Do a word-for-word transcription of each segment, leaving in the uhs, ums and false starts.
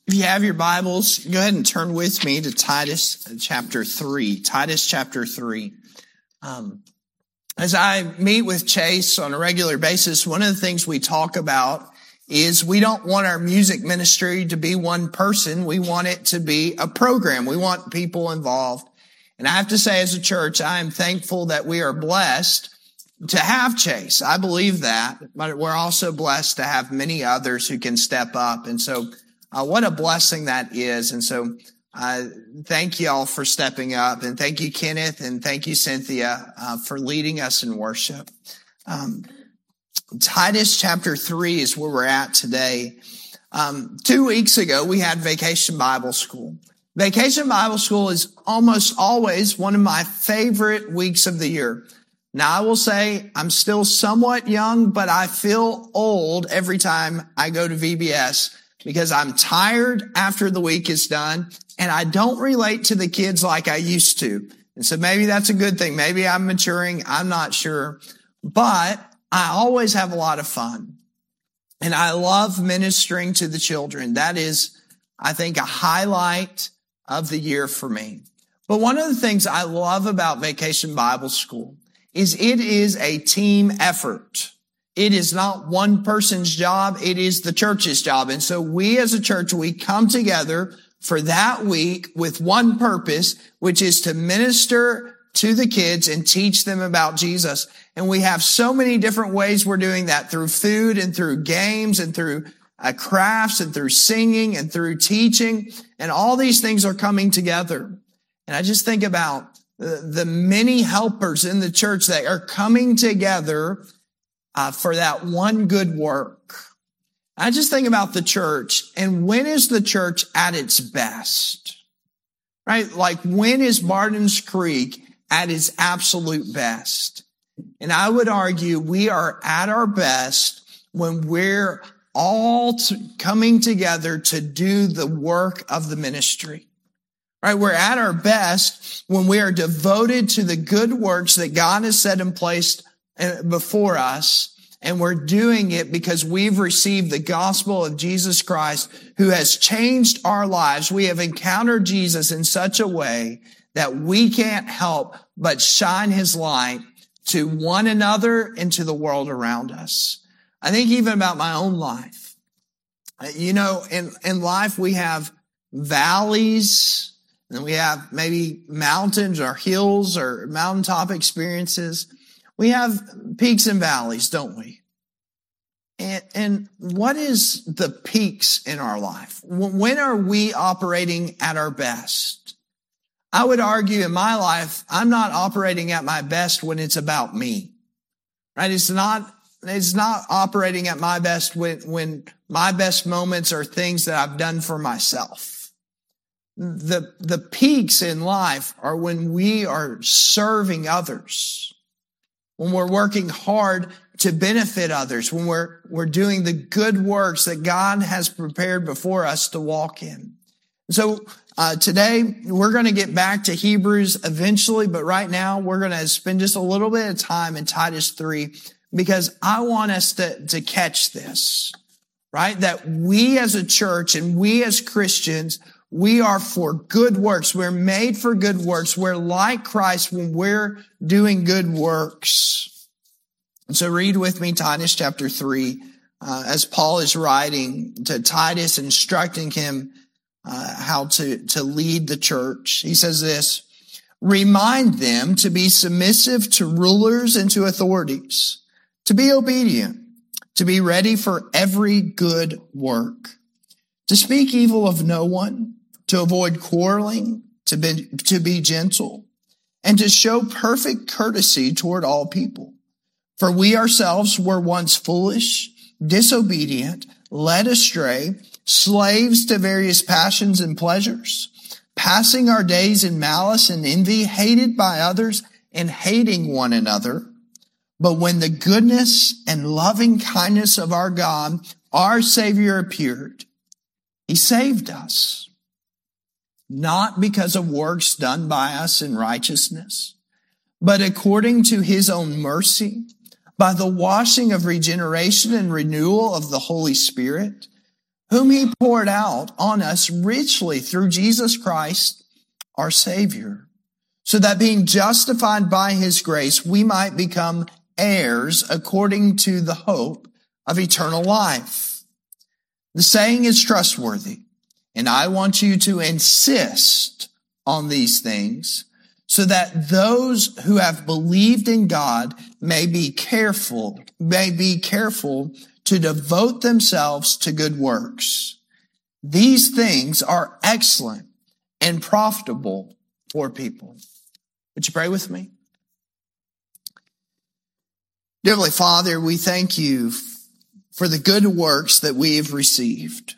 If you have your Bibles, go ahead and turn with me to Titus chapter three. Titus chapter three. Um, as I meet with Chase on a regular basis, one of the things we talk about is we don't want our music ministry to be one person. We want it to be a program. We want people involved. And I have to say, as a church, I am thankful that we are blessed to have Chase. I believe that, but we're also blessed to have many others who can step up. And so Uh, what a blessing that is. And so, uh, thank you all for stepping up, and thank you, Kenneth, and thank you, Cynthia, uh, for leading us in worship. Um, Titus chapter three is where we're at today. Um, two weeks ago, we had Vacation Bible School. Vacation Bible School is almost always one of my favorite weeks of the year. Now, I will say I'm still somewhat young, but I feel old every time I go to V B S, because I'm tired after the week is done, and I don't relate to the kids like I used to. And so maybe that's a good thing. Maybe I'm maturing. I'm not sure. But I always have a lot of fun. And I love ministering to the children. That is, I think, a highlight of the year for me. But one of the things I love about Vacation Bible School is it is a team effort. It is not one person's job. It is the church's job. And so we as a church, we come together for that week with one purpose, which is to minister to the kids and teach them about Jesus. And we have so many different ways we're doing that, through food and through games and through uh, crafts and through singing and through teaching. And all these things are coming together. And I just think about the, the many helpers in the church that are coming together Uh, for that one good work. I just think about the church, and when is the church at its best? Right? Like, when is Barton's Creek at its absolute best? And I would argue we are at our best when we're all t- coming together to do the work of the ministry. Right? We're at our best when we are devoted to the good works that God has set in place before us, and we're doing it because we've received the gospel of Jesus Christ, who has changed our lives. We have encountered Jesus in such a way that we can't help but shine his light to one another and to the world around us. I think even about my own life. You know, in, in life we have valleys, and we have maybe mountains or hills or mountaintop experiences. We have peaks and valleys, don't we? And, and what is the peaks in our life? When are we operating at our best? I would argue in my life, I'm not operating at my best when it's about me, right? It's not, it's not operating at my best when, when my best moments are things that I've done for myself. The, the peaks in life are when we are serving others, when we're working hard to benefit others, when we're, we're doing the good works that God has prepared before us to walk in. So, uh, today we're going to get back to Hebrews eventually, but right now we're going to spend just a little bit of time in Titus three, because I want us to, to catch this, right? That we as a church and we as Christians, we are for good works. We're made for good works. We're like Christ when we're doing good works. And so read with me Titus chapter three, uh, as Paul is writing to Titus, instructing him uh, how to, to lead the church. He says this: remind them to be submissive to rulers and to authorities, to be obedient, to be ready for every good work, to speak evil of no one, to avoid quarreling, to be, to be gentle, and to show perfect courtesy toward all people. For we ourselves were once foolish, disobedient, led astray, slaves to various passions and pleasures, passing our days in malice and envy, hated by others and hating one another. But when the goodness and loving kindness of our God, our Savior, appeared, he saved us, not because of works done by us in righteousness, but according to his own mercy, by the washing of regeneration and renewal of the Holy Spirit, whom he poured out on us richly through Jesus Christ, our Savior, so that being justified by his grace, we might become heirs according to the hope of eternal life. The saying is trustworthy, and I want you to insist on these things so that those who have believed in God may be careful, may be careful to devote themselves to good works. These things are excellent and profitable for people. Would you pray with me? Dear Heavenly Father, we thank you for the good works that we have received.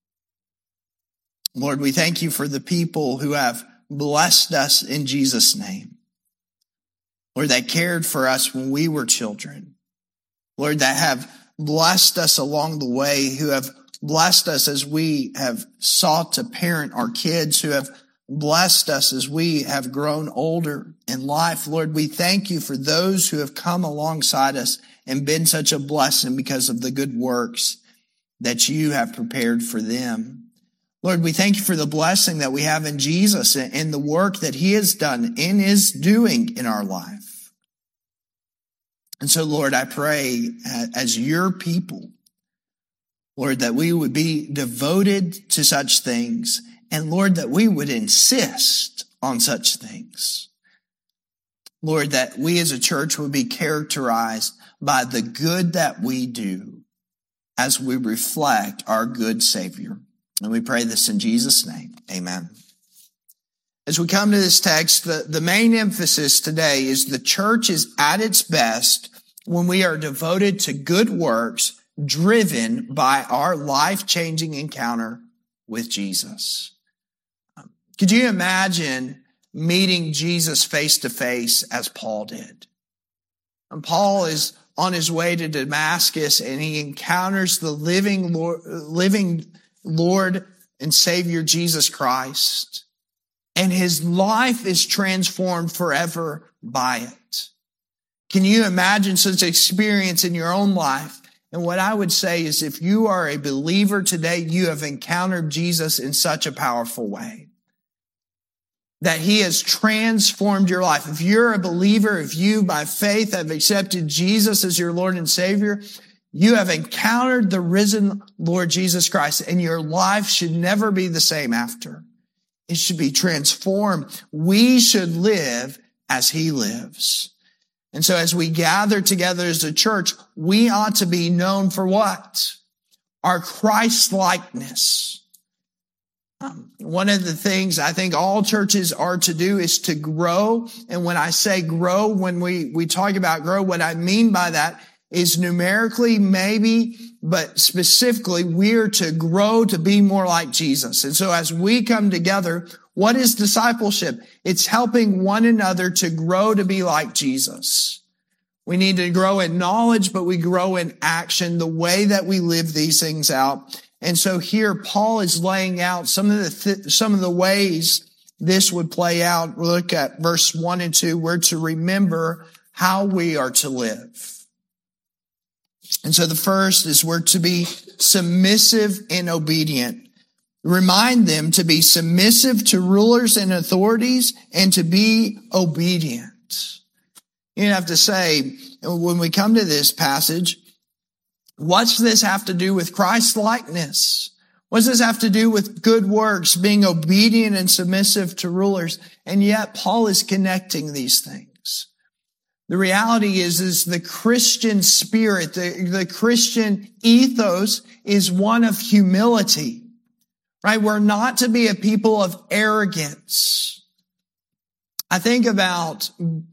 Lord, we thank you for the people who have blessed us in Jesus' name. Lord, that cared for us when we were children. Lord, that have blessed us along the way, who have blessed us as we have sought to parent our kids, who have blessed us as we have grown older in life. Lord, we thank you for those who have come alongside us and been such a blessing because of the good works that you have prepared for them. Lord, we thank you for the blessing that we have in Jesus and the work that he has done and is doing in our life. And so, Lord, I pray as your people, Lord, that we would be devoted to such things, and Lord, that we would insist on such things. Lord, that we as a church would be characterized by the good that we do as we reflect our good Savior. And we pray this in Jesus' name. Amen. As we come to this text, the, the main emphasis today is the church is at its best when we are devoted to good works driven by our life-changing encounter with Jesus. Could you imagine meeting Jesus face to face as Paul did? And Paul is on his way to Damascus and he encounters the living Lord, living Lord and Savior Jesus Christ. And his life is transformed forever by it. Can you imagine such experience in your own life? And what I would say is if you are a believer today, you have encountered Jesus in such a powerful way that he has transformed your life. If you're a believer, if you by faith have accepted Jesus as your Lord and Savior, you have encountered the risen Lord Jesus Christ, and your life should never be the same after. It should be transformed. We should live as he lives. And so as we gather together as a church, we ought to be known for what? Our Christ-likeness. Um, one of the things I think all churches are to do is to grow. And when I say grow, when we, we talk about grow, what I mean by that is numerically maybe, but specifically we're to grow to be more like Jesus. And so as we come together, what is discipleship? It's helping one another to grow to be like Jesus. We need to grow in knowledge, but we grow in action, the way that we live these things out. And so here Paul is laying out some of the th- some of the ways this would play out. We'll look at verse one and two. We're to remember how we are to live. And so the first is we're to be submissive and obedient. Remind them to be submissive to rulers and authorities and to be obedient. You have to say, when we come to this passage, what's this have to do with Christ-likeness? What does this have to do with good works, being obedient and submissive to rulers? And yet Paul is connecting these things. The reality is, is the Christian spirit, the, the Christian ethos is one of humility, right? We're not to be a people of arrogance. I think about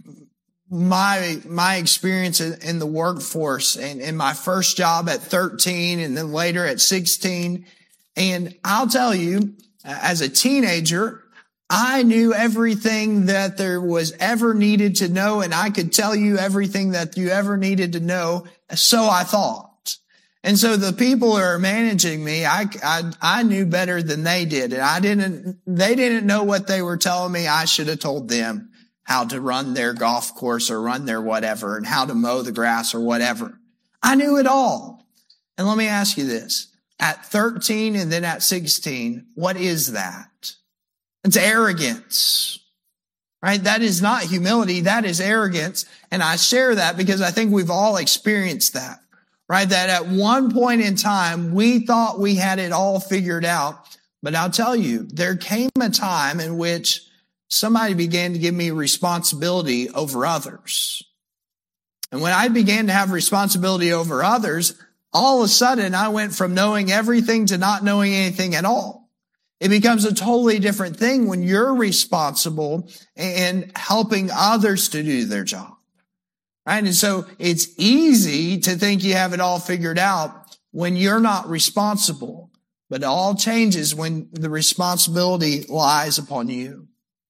my, my experience in the workforce and in my first job at thirteen and then later at sixteen. And I'll tell you, as a teenager, I knew everything that there was ever needed to know, and I could tell you everything that you ever needed to know. So I thought. And so the people who are managing me, I, I, I knew better than they did. And I didn't, they didn't know what they were telling me. I should have told them how to run their golf course or run their whatever and how to mow the grass or whatever. I knew it all. And let me ask you this. at thirteen and then at sixteen, what is that? It's arrogance, right? That is not humility. That is arrogance. And I share that because I think we've all experienced that, right? That at one point in time, we thought we had it all figured out. But I'll tell you, there came a time in which somebody began to give me responsibility over others. And when I began to have responsibility over others, all of a sudden I went from knowing everything to not knowing anything at all. It becomes a totally different thing when you're responsible and helping others to do their job. Right? And so it's easy to think you have it all figured out when you're not responsible. But it all changes when the responsibility lies upon you.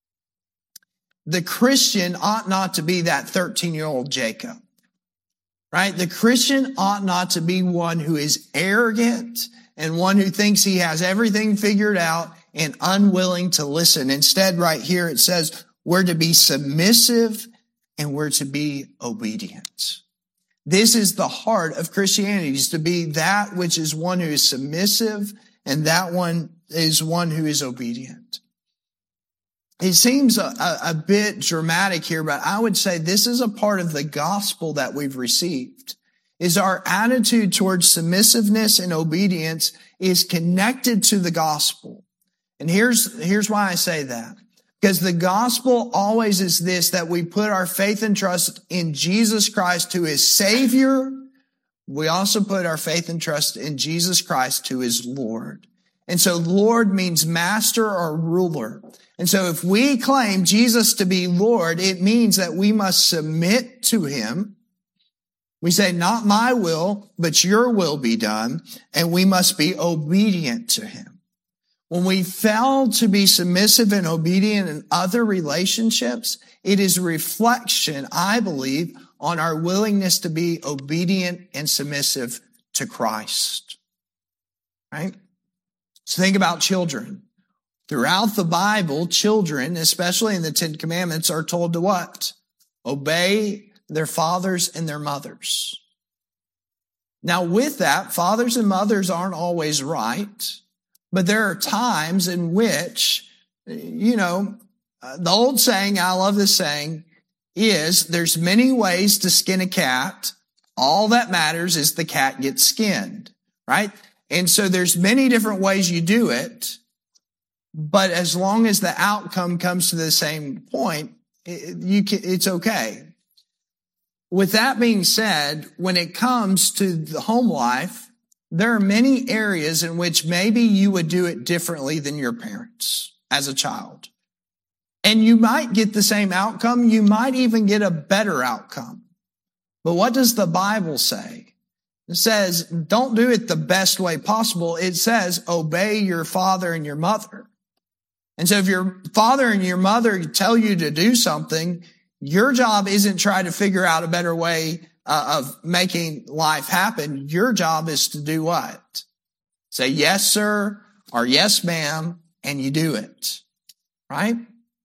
The Christian ought not to be that thirteen-year-old Jacob. Right? The Christian ought not to be one who is arrogant and one who thinks he has everything figured out and unwilling to listen. Instead, right here it says we're to be submissive and we're to be obedient. This is the heart of Christianity, is to be that which is one who is submissive and that one is one who is obedient. It seems a, a, a bit dramatic here, but I would say this is a part of the gospel that we've received, is our attitude towards submissiveness and obedience is connected to the gospel. And here's, here's why I say that. Because the gospel always is this, that we put our faith and trust in Jesus Christ, who is Savior. We also put our faith and trust in Jesus Christ, who is Lord. And so Lord means master or ruler. And so if we claim Jesus to be Lord, it means that we must submit to him. We say, not my will, but your will be done. And we must be obedient to him. When we fail to be submissive and obedient in other relationships, it is a reflection, I believe, on our willingness to be obedient and submissive to Christ. Right? So think about children. Throughout the Bible, children, especially in the Ten Commandments, are told to what? Obey their fathers and their mothers. Now with that, fathers and mothers aren't always right, but there are times in which, you know, the old saying, I love this saying, is there's many ways to skin a cat. All that matters is the cat gets skinned, right? And so there's many different ways you do it. But as long as the outcome comes to the same point, it, you can, it's okay. With that being said, when it comes to the home life, there are many areas in which maybe you would do it differently than your parents as a child. And you might get the same outcome. You might even get a better outcome. But what does the Bible say? It says, don't do it the best way possible. It says, obey your father and your mother. And so if your father and your mother tell you to do something, your job isn't try to figure out a better way uh, of making life happen. Your job is to do what? Say yes, sir, or yes, ma'am, and you do it. Right?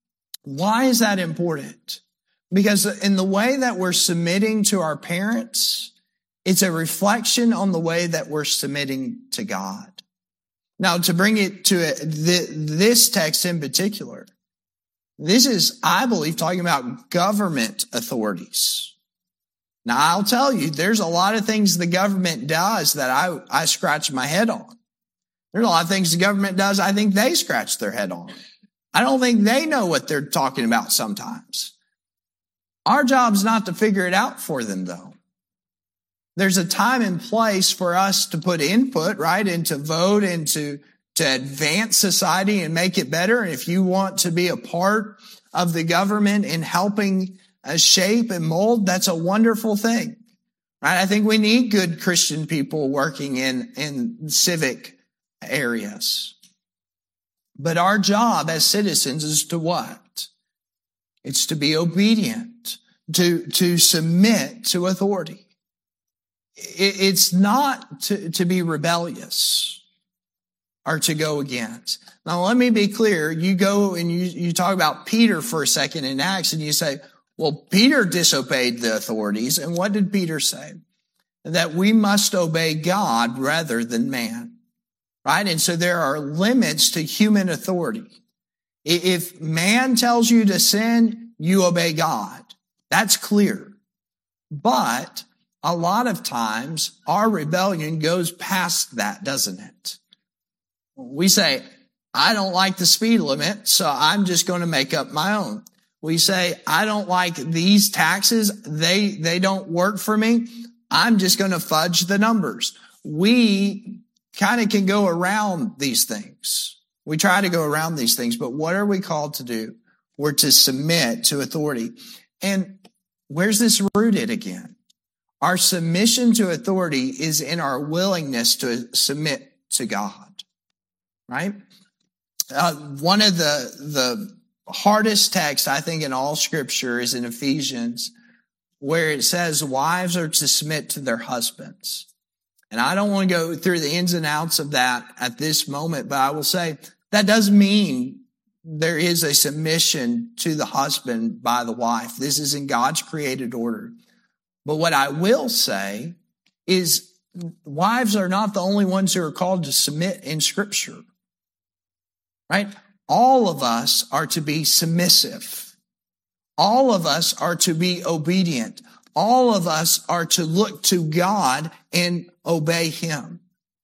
Why is that important? Because in the way that we're submitting to our parents, it's a reflection on the way that we're submitting to God. Now, to bring it to a, th- this text in particular, this is, I believe, talking about government authorities. Now, I'll tell you, there's a lot of things the government does that I, I scratch my head on. There's a lot of things the government does I think they scratch their head on. I don't think they know what they're talking about sometimes. Our job's not to figure it out for them, though. There's a time and place for us to put input, right, and to vote and to, to advance society and make it better. And if you want to be a part of the government in helping uh, shape and mold, that's a wonderful thing, right? I think we need good Christian people working in, in civic areas. But our job as citizens is to what? It's to be obedient, to, to submit to authority. It's not to, to be rebellious or to go against. Now, let me be clear. You go and you, you talk about Peter for a second in Acts and you say, well, Peter disobeyed the authorities. And what did Peter say? That we must obey God rather than man. right? And so there are limits to human authority. If man tells you to sin, you obey God. That's clear. But a lot of times our rebellion goes past that, doesn't it? We say, I don't like the speed limit, so I'm just going to make up my own. We say, I don't like these taxes. They, they don't work for me. I'm just going to fudge the numbers. We kind of can go around these things. We try to go around these things, but what are we called to do? We're to submit to authority. And where's this rooted again? Our submission to authority is in our willingness to submit to God, right? Uh, one of the, the hardest texts, I think, in all Scripture is in Ephesians, where it says wives are to submit to their husbands. And I don't want to go through the ins and outs of that at this moment, but I will say that does mean there is a submission to the husband by the wife. This is in God's created order. But what I will say is wives are not the only ones who are called to submit in Scripture, right? All of us are to be submissive. All of us are to be obedient. All of us are to look to God and obey Him.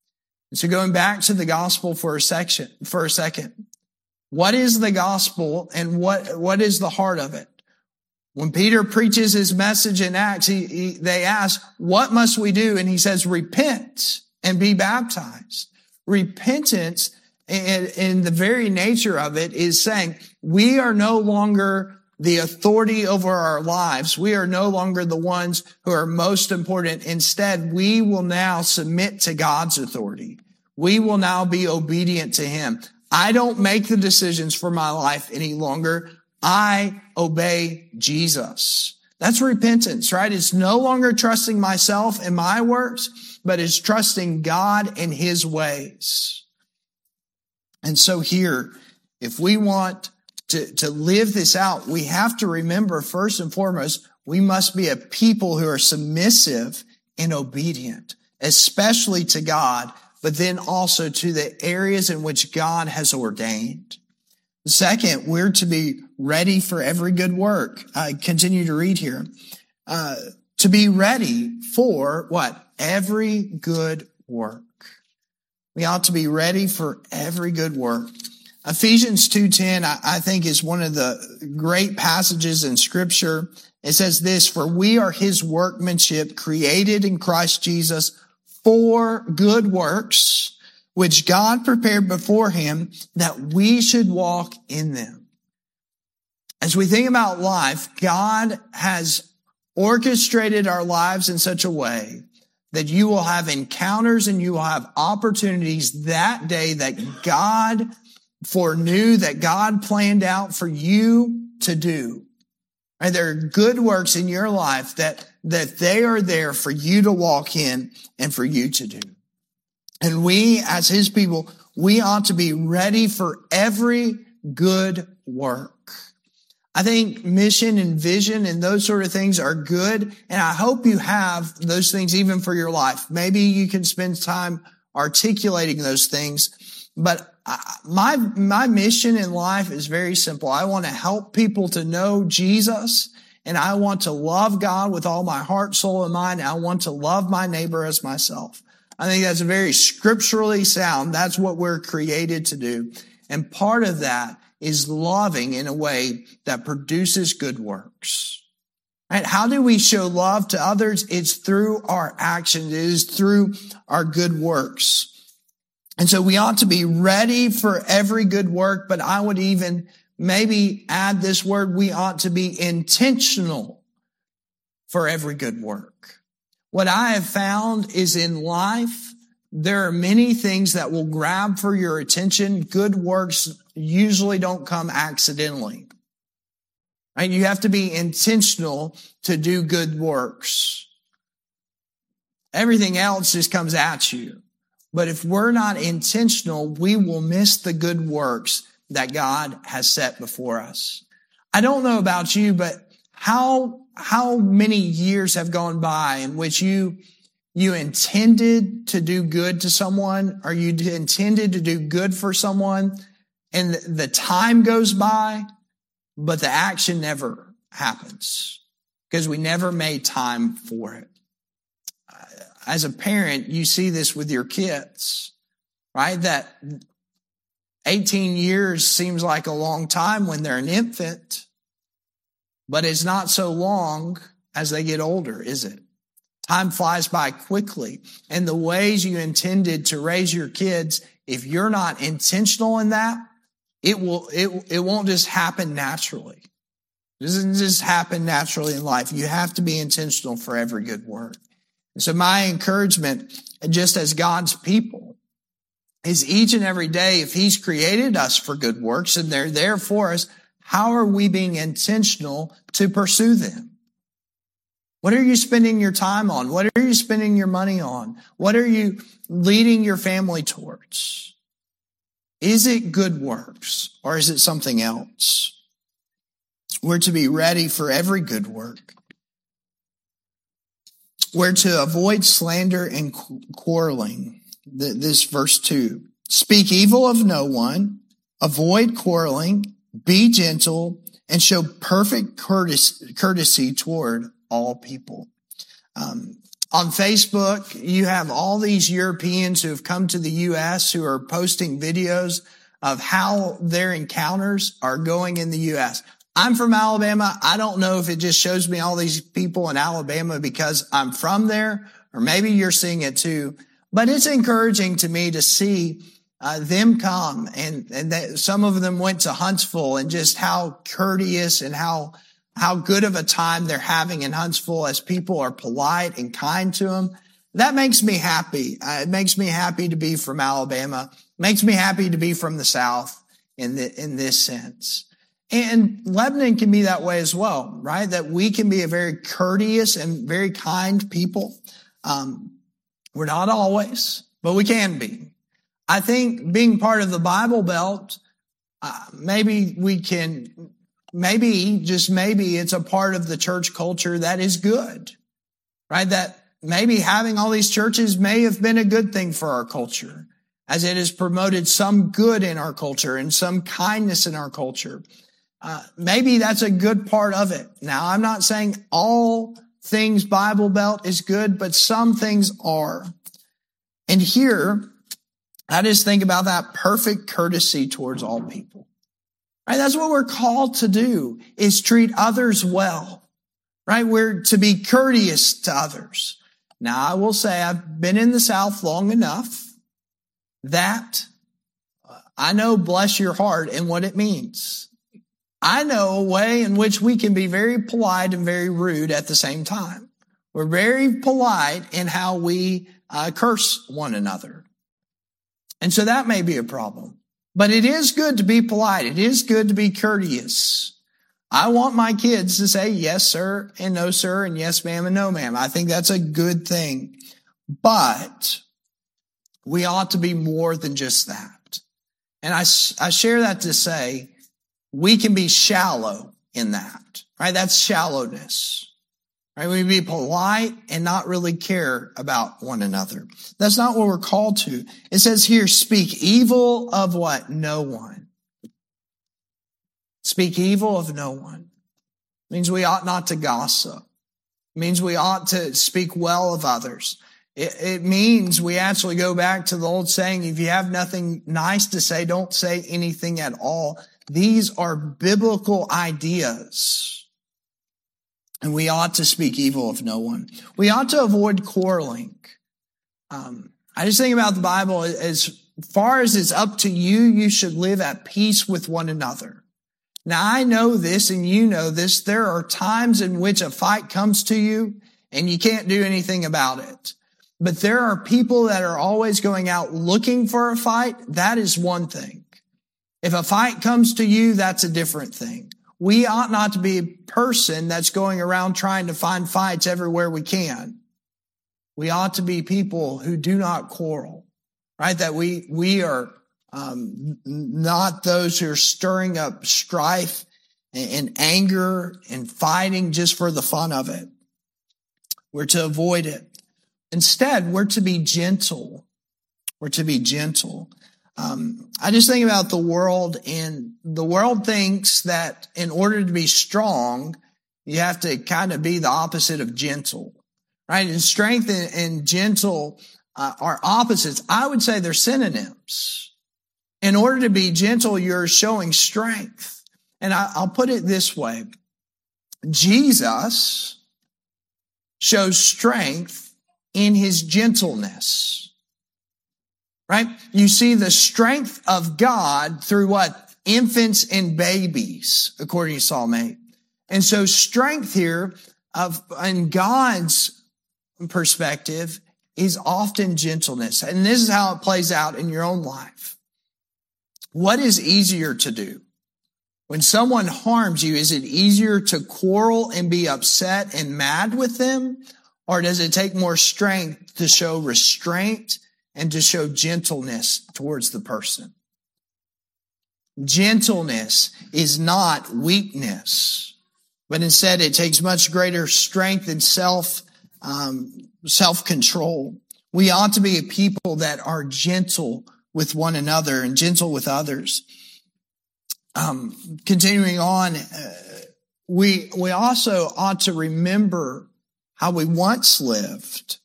So going back to the gospel for a section, for a second, what is the gospel and what, what is the heart of it? When Peter preaches his message in Acts, he, he, they ask, what must we do? And he says, repent and be baptized. Repentance, in, in the very nature of it, is saying we are no longer the authority over our lives. We are no longer the ones who are most important. Instead, we will now submit to God's authority. We will now be obedient to Him. I don't make the decisions for my life any longer. I obey Jesus. That's repentance, right? It's no longer trusting myself and my works, but it's trusting God and His ways. And so here, if we want to, to live this out, we have to remember, first and foremost, we must be a people who are submissive and obedient, especially to God, but then also to the areas in which God has ordained. Second, we're to be ready for every good work. I continue to read here. Uh, to be ready for what? Every good work. We ought to be ready for every good work. Ephesians two ten, I, I think, is one of the great passages in Scripture. It says this, for we are His workmanship, created in Christ Jesus for good works, which God prepared before Him that we should walk in them. As we think about life, God has orchestrated our lives in such a way that you will have encounters and you will have opportunities that day that God foreknew, that God planned out for you to do. And there are good works in your life that, that they are there for you to walk in and for you to do. And we, as His people, we ought to be ready for every good work. I think mission and vision and those sort of things are good. And I hope you have those things even for your life. Maybe you can spend time articulating those things. But my, my mission in life is very simple. I want to help people to know Jesus, and I want to love God with all my heart, soul, and mind. And I want to love my neighbor as myself. I think that's very scripturally sound. That's what we're created to do. And part of that is loving in a way that produces good works. Right? How do we show love to others? It's through our actions. It is through our good works. And so we ought to be ready for every good work, but I would even maybe add this word, we ought to be intentional for every good work. What I have found is in life, there are many things that will grab for your attention. Good works usually don't come accidentally. Right? You have to be intentional to do good works. Everything else just comes at you. But if we're not intentional, we will miss the good works that God has set before us. I don't know about you, but how, how many years have gone by in which you, you intended to do good to someone, or you intended to do good for someone, and the time goes by, but the action never happens because we never made time for it. As a parent, you see this with your kids, right? That eighteen years seems like a long time when they're an infant, but it's not so long as they get older, is it? Time flies by quickly. And the ways you intended to raise your kids, if you're not intentional in that, it will, it, it won't just happen naturally. It doesn't just happen naturally in life. You have to be intentional for every good work. And so my encouragement, just as God's people, is each and every day, if He's created us for good works and they're there for us, how are we being intentional to pursue them? What are you spending your time on? What are you spending your money on? What are you leading your family towards? Is it good works or is it something else? We're to be ready for every good work. We're to avoid slander and quarreling. This verse two. Speak evil of no one, avoid quarreling, be gentle, and show perfect courtesy, courtesy toward all people. Um, on Facebook, you have all these Europeans who have come to the U S who are posting videos of how their encounters are going in the U S. I'm from Alabama. I don't know if it just shows me all these people in Alabama because I'm from there, or maybe you're seeing it too. But it's encouraging to me to see uh, them come, and, and that some of them went to Huntsville, and just how courteous and how how good of a time they're having in Huntsville as people are polite and kind to them. That makes me happy. Uh, it makes me happy to be from Alabama. Makes me happy to be from the South in the, in this sense. And Lebanon can be that way as well, right? That we can be a very courteous and very kind people. Um, we're not always, but we can be. I think being part of the Bible Belt, uh, maybe we can, maybe, just maybe it's a part of the church culture that is good, right? That maybe having all these churches may have been a good thing for our culture, as it has promoted some good in our culture and some kindness in our culture. Uh, maybe that's a good part of it. Now, I'm not saying all things Bible Belt is good, but some things are. And here, I just think about that perfect courtesy towards all people. Right? That's what we're called to do, is treat others well. Right? We're to be courteous to others. Now, I will say I've been in the South long enough that I know bless your heart and what it means. I know a way in which we can be very polite and very rude at the same time. We're very polite in how we uh, curse one another. And so that may be a problem. But it is good to be polite. It is good to be courteous. I want my kids to say yes, sir, and no, sir, and yes, ma'am, and no, ma'am. I think that's a good thing. But we ought to be more than just that. And I, I share that to say, we can be shallow in that, right? That's shallowness, right? We be polite and not really care about one another. That's not what we're called to. It says here, speak evil of what? No one. Speak evil of no one. It means we ought not to gossip. It means we ought to speak well of others. It, it means we actually go back to the old saying, if you have nothing nice to say, don't say anything at all. These are biblical ideas, and we ought to speak evil of no one. We ought to avoid quarreling. Um, I just think about the Bible, as far as it's up to you, you should live at peace with one another. Now, I know this, and you know this. There are times in which a fight comes to you, and you can't do anything about it. But there are people that are always going out looking for a fight. That is one thing. If a fight comes to you, that's a different thing. We ought not to be a person that's going around trying to find fights everywhere we can. We ought to be people who do not quarrel, right? That we, we are um, not those who are stirring up strife and, and anger and fighting just for the fun of it. We're to avoid it. Instead, we're to be gentle. We're to be gentle. Um, I just think about the world, and the world thinks that in order to be strong, you have to kind of be the opposite of gentle, right? And strength and, and gentle uh, are opposites. I would say they're synonyms. In order to be gentle, you're showing strength. And I, I'll put it this way. Jesus shows strength in his gentleness. Right? You see the strength of God through what? Infants and babies, according to Psalm eight. And so strength here of, in God's perspective is often gentleness. And this is how it plays out in your own life. What is easier to do? When someone harms you, is it easier to quarrel and be upset and mad with them? Or does it take more strength to show restraint and to show gentleness towards the person? Gentleness is not weakness, but instead it takes much greater strength and self, um, self-control. We ought to be a people that are gentle with one another and gentle with others. Um, continuing on, uh, we, we also ought to remember how we once lived.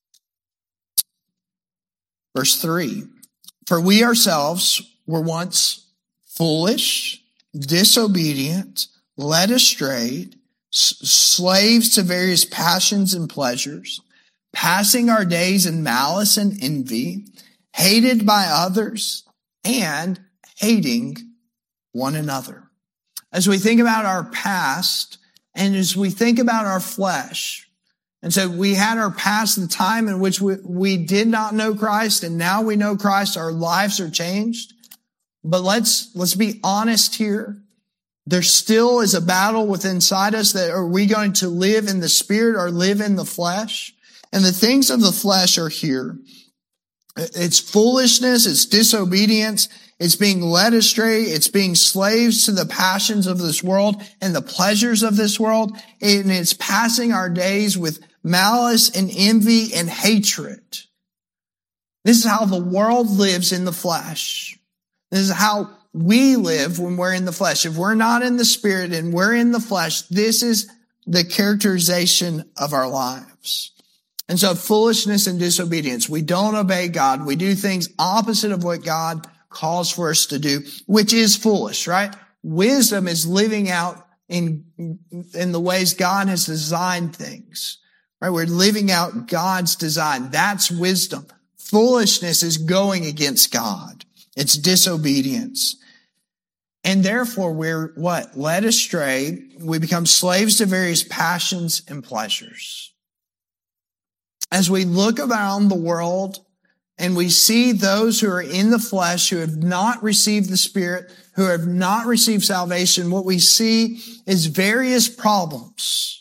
Verse three, for we ourselves were once foolish, disobedient, led astray, s- slaves to various passions and pleasures, passing our days in malice and envy, hated by others, and hating one another. As we think about our past, and as we think about our flesh, and so we had our past, the time in which we, we did not know Christ, and now we know Christ. Our lives are changed. But let's, let's be honest here. There still is a battle within inside us that are we going to live in the spirit or live in the flesh? And the things of the flesh are here. It's foolishness. It's disobedience. It's being led astray. It's being slaves to the passions of this world and the pleasures of this world. And it's passing our days with malice and envy and hatred. This is how the world lives in the flesh. This is how we live when we're in the flesh. If we're not in the spirit and we're in the flesh, this is the characterization of our lives. And so foolishness and disobedience. We don't obey God. We do things opposite of what God calls for us to do, which is foolish, right? Wisdom is living out in, in the ways God has designed things, right? We're living out God's design. That's wisdom. Foolishness is going against God. It's disobedience. And therefore we're what? Led astray. We become slaves to various passions and pleasures. As we look around the world and we see those who are in the flesh, who have not received the Spirit, who have not received salvation, what we see is various problems.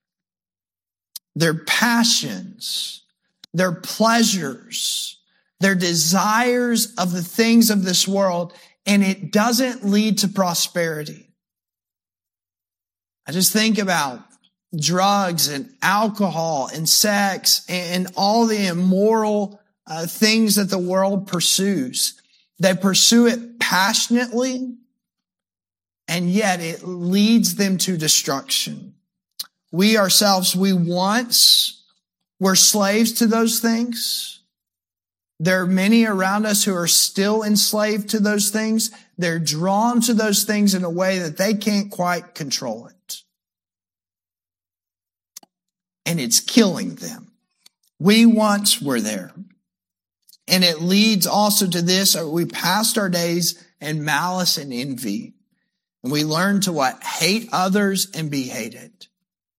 Their passions, their pleasures, their desires of the things of this world, and it doesn't lead to prosperity. I just think about drugs and alcohol and sex and all the immoral uh, things that the world pursues. They pursue it passionately, and yet it leads them to destruction. We ourselves, we once were slaves to those things. There are many around us who are still enslaved to those things. They're drawn to those things in a way that they can't quite control it. And it's killing them. We once were there. And it leads also to this, we passed our days in malice and envy. And we learn to what? Hate others and be hated.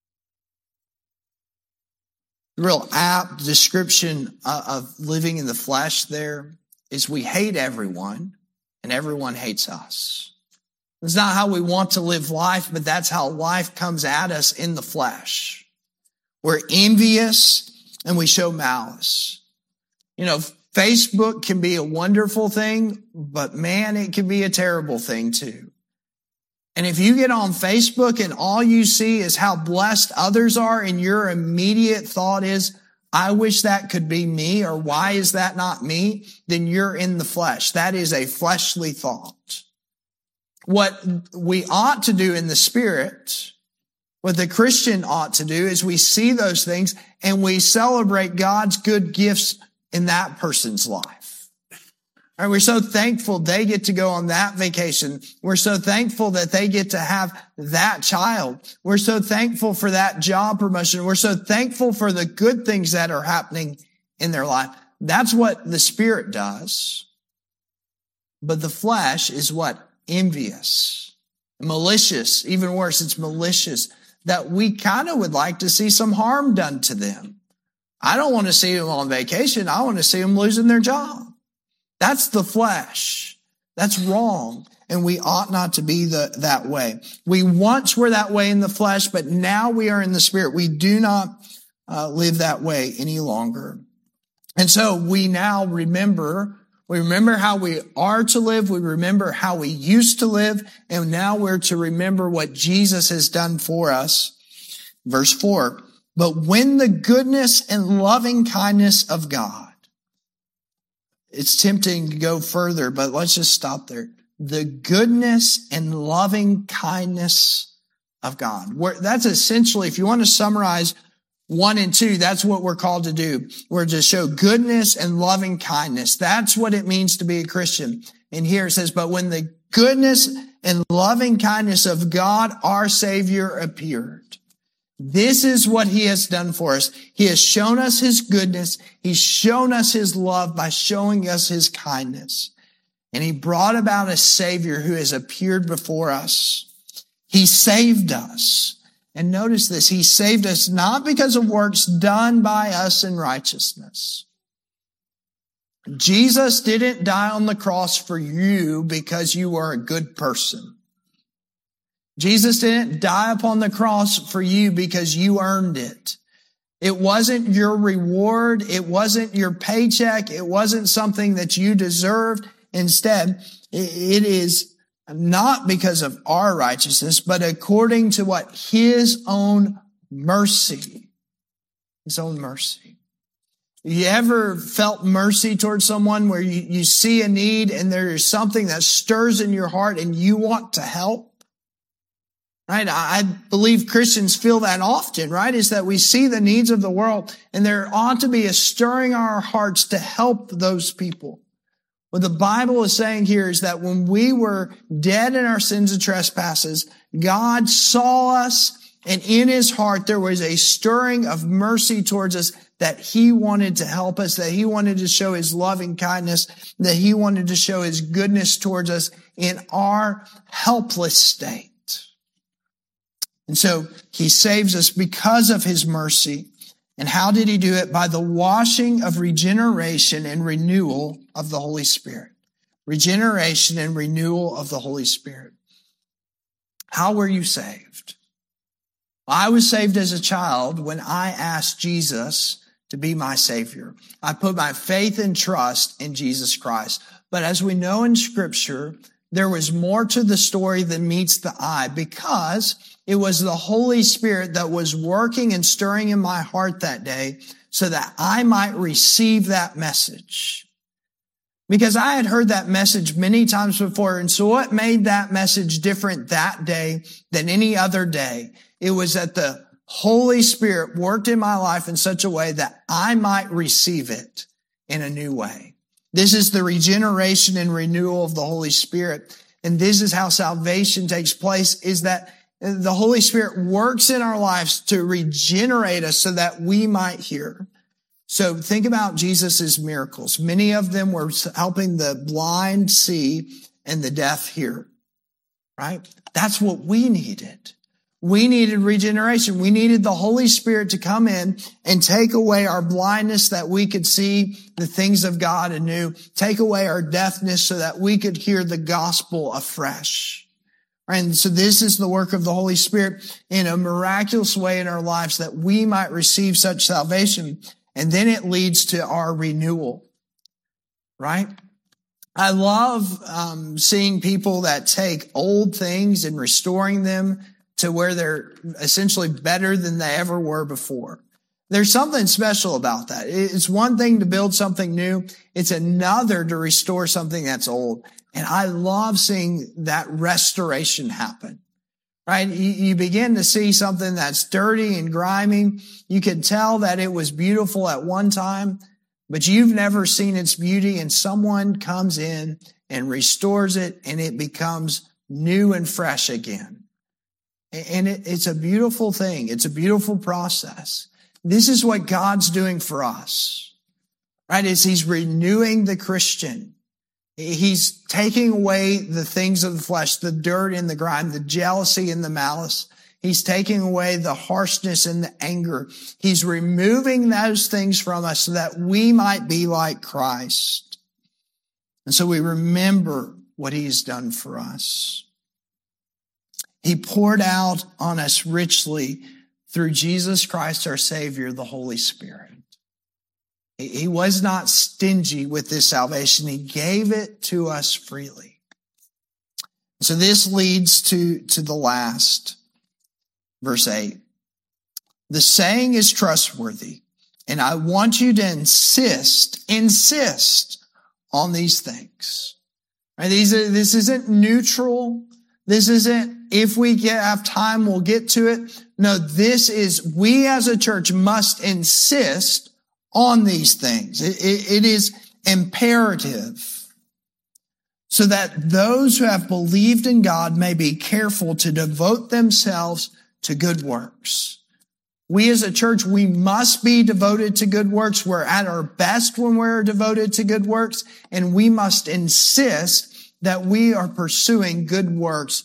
The real apt description of living in the flesh there is we hate everyone and everyone hates us. It's not how we want to live life, but that's how life comes at us in the flesh. We're envious and we show malice. You know, Facebook can be a wonderful thing, but man, it can be a terrible thing too. And if you get on Facebook and all you see is how blessed others are and your immediate thought is, I wish that could be me, or why is that not me? Then you're in the flesh. That is a fleshly thought. What we ought to do in the Spirit, what the Christian ought to do, is we see those things and we celebrate God's good gifts in that person's life. All right, we're so thankful they get to go on that vacation. We're so thankful that they get to have that child. We're so thankful for that job promotion. We're so thankful for the good things that are happening in their life. That's what the Spirit does. But the flesh is what? Envious, malicious, even worse, it's malicious, that we kind of would like to see some harm done to them. I don't want to see them on vacation. I want to see them losing their job. That's the flesh. That's wrong. And we ought not to be the, that way. We once were that way in the flesh, but now we are in the Spirit. We do not uh, live that way any longer. And so we now remember, we remember how we are to live. We remember how we used to live. And now we're to remember what Jesus has done for us. Verse four, but when the goodness and loving kindness of God, it's tempting to go further, but let's just stop there. The goodness and loving kindness of God. We're, that's essentially, if you want to summarize one and two, that's what we're called to do. We're to show goodness and loving kindness. That's what it means to be a Christian. And here it says, but when the goodness and loving kindness of God, our Savior, appeared. This is what he has done for us. He has shown us his goodness. He's shown us his love by showing us his kindness. And he brought about a Savior who has appeared before us. He saved us. And notice this, he saved us not because of works done by us in righteousness. Jesus didn't die on the cross for you because you were a good person. Jesus didn't die upon the cross for you because you earned it. It wasn't your reward. It wasn't your paycheck. It wasn't something that you deserved. Instead, it is not because of our righteousness, but according to what? His own mercy. His own mercy. You ever felt mercy towards someone where you, you see a need and there is something that stirs in your heart and you want to help? Right? I believe Christians feel that often, right? Is that we see the needs of the world and there ought to be a stirring in our hearts to help those people. What the Bible is saying here is that when we were dead in our sins and trespasses, God saw us, and in his heart there was a stirring of mercy towards us, that he wanted to help us, that he wanted to show his loving kindness, that he wanted to show his goodness towards us in our helpless state. And so he saves us because of his mercy. And how did he do it? By the washing of regeneration and renewal of the Holy Spirit. Regeneration and renewal of the Holy Spirit. How were you saved? I was saved as a child when I asked Jesus to be my Savior. I put my faith and trust in Jesus Christ. But as we know in Scripture, there was more to the story than meets the eye, because it was the Holy Spirit that was working and stirring in my heart that day so that I might receive that message. Because I had heard that message many times before. And so what made that message different that day than any other day? It was that the Holy Spirit worked in my life in such a way that I might receive it in a new way. This is the regeneration and renewal of the Holy Spirit. And this is how salvation takes place, is that the Holy Spirit works in our lives to regenerate us so that we might hear. So think about Jesus' miracles. Many of them were helping the blind see and the deaf hear, right? That's what we needed. We needed regeneration. We needed the Holy Spirit to come in and take away our blindness that we could see the things of God anew, take away our deafness so that we could hear the gospel afresh. And so this is the work of the Holy Spirit in a miraculous way in our lives that we might receive such salvation. And then it leads to our renewal, right? I love um, seeing people that take old things and restoring them to where they're essentially better than they ever were before. There's something special about that. It's one thing to build something new. It's another to restore something that's old. And I love seeing that restoration happen, right? You begin to see something that's dirty and grimy. You can tell that it was beautiful at one time, but you've never seen its beauty, and someone comes in and restores it, and it becomes new and fresh again. And it's a beautiful thing. It's a beautiful process. This is what God's doing for us, right? Is He's renewing the Christian. He's taking away the things of the flesh, the dirt and the grime, the jealousy and the malice. He's taking away the harshness and the anger. He's removing those things from us so that we might be like Christ. And so we remember what He's done for us. He poured out on us richly through Jesus Christ, our Savior, the Holy Spirit. He was not stingy with this salvation. He gave it to us freely. So this leads to, to the last, verse eight. The saying is trustworthy, and I want you to insist, insist on these things. Right? These are, this isn't neutral. This isn't, if we get, have time, we'll get to it. No, this is, we as a church must insist on these things. It, it, it is imperative so that those who have believed in God may be careful to devote themselves to good works. We as a church, we must be devoted to good works. We're at our best when we're devoted to good works, and we must insist that we are pursuing good works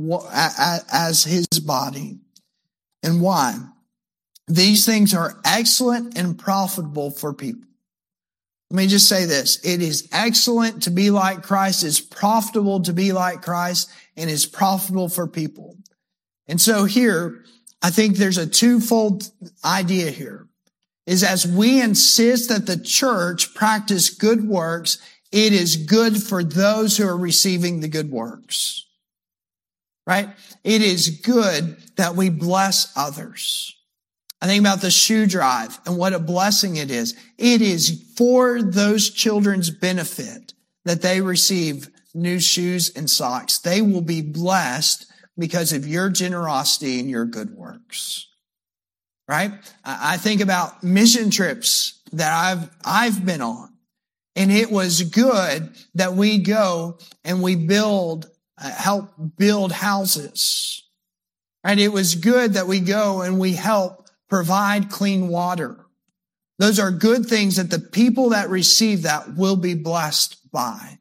as His body. And why? These things are excellent and profitable for people. Let me just say this. It is excellent to be like Christ. It's profitable to be like Christ, and it's profitable for people. And so here, I think there's a twofold idea here. Is as we insist that the church practice good works, it is good for those who are receiving the good works. Right? It is good that we bless others. I think about the shoe drive and what a blessing it is. It is for those children's benefit that they receive new shoes and socks. They will be blessed because of your generosity and your good works. Right? I think about mission trips that I've, I've been on. And it was good that we go and we build, uh, help build houses. Right? It was good that we go and we help provide clean water. Those are good things that the people that receive that will be blessed by.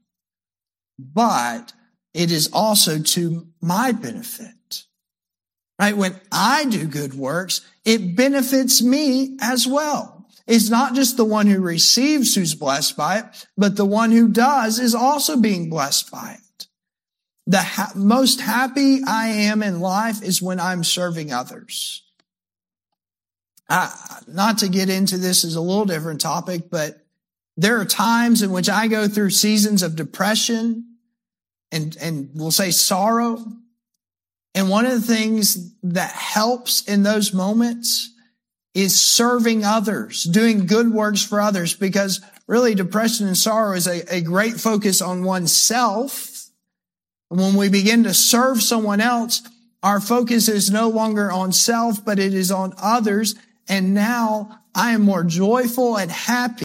But it is also to my benefit. Right? When I do good works, it benefits me as well. It's not just the one who receives who's blessed by it, but the one who does is also being blessed by it. The ha- most happy I am in life is when I'm serving others. Uh, not to get into this is a little different topic, but there are times in which I go through seasons of depression and, and we'll say sorrow. And one of the things that helps in those moments is serving others, doing good works for others, because really depression and sorrow is a, a great focus on oneself. And when we begin to serve someone else, our focus is no longer on self, but it is on others. And now I am more joyful and happy